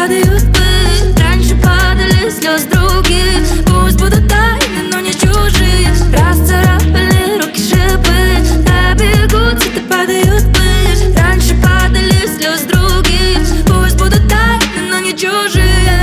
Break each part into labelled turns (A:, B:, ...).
A: падают в пыль. Раньше падали слез других. Пусть будут тайны, но не чужие. Расцарапали руки шипы, добегут, цветы падают в пыль. Раньше падали слез других. Пусть будут тайны, но не чужие.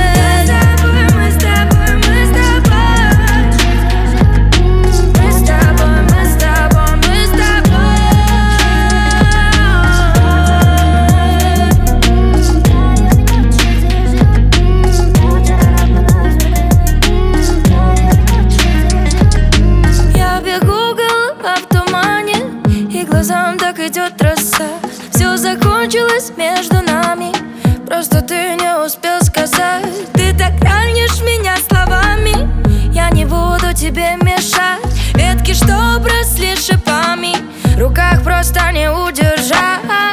A: Глазам так идет роса. Все закончилось между нами, просто ты не успел сказать. Ты так ранишь меня словами, я не буду тебе мешать. Ветки, что бросли шипами, в руках просто не удержать.